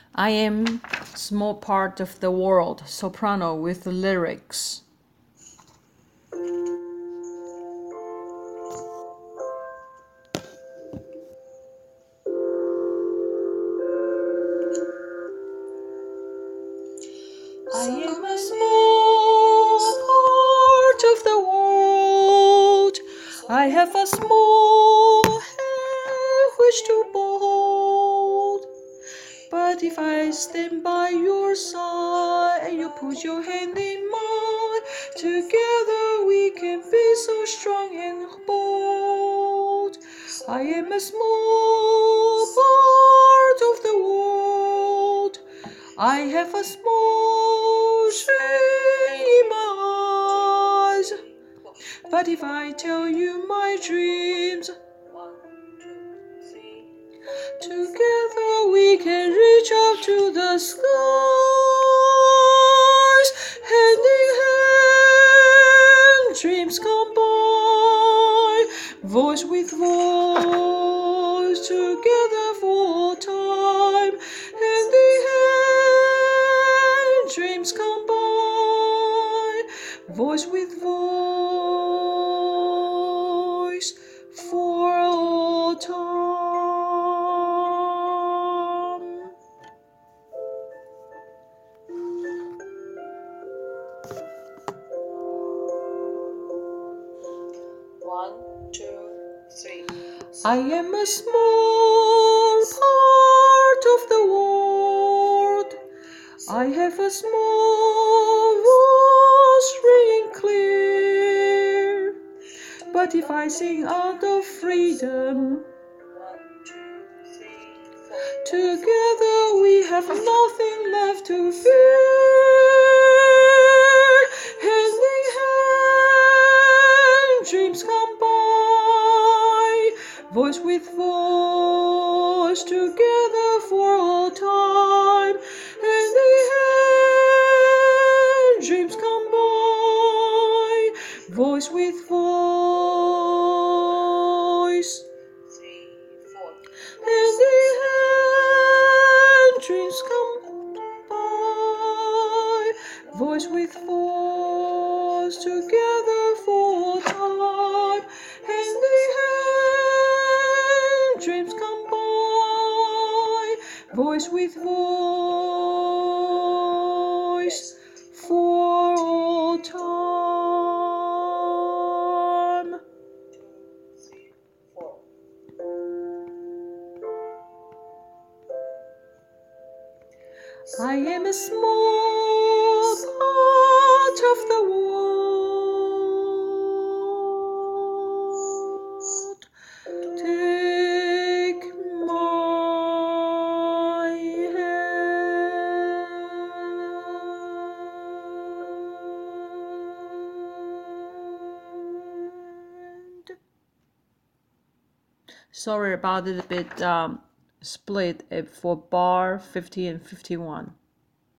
I am small part of the world, soprano with lyrics. I am a small part of the world. I have a small hand which to behold. But if I stand by your side and you put your hand in mine, together we can be so strong and bold. I am a small part of the world. I have a small shame in my eyes. But if I tell you my dreams, together we can reach up to the skies, hand in hand, dreams combine, voice with voice, together for time, hand in hand, dreams combine, voice with voice, for all time. One, two, three. I am a small part of the world. I have a small voice ringing clear. But if I sing out of freedom, 1, 2, 3, 4. together we have nothing left to fear. Hand in hand, dreams come by, voice with voice, together for all time. Hand in hand, dreams come by, voice with voice. 3, 4. Hand in hand, dreams come by, voice with voice, together for time. Hand in hand, dreams come by, voice with voice, for all time. 2, 3, 4. I am a small part of the world. Take my hand. Sorry about it, a bit split for bar 50 and 51.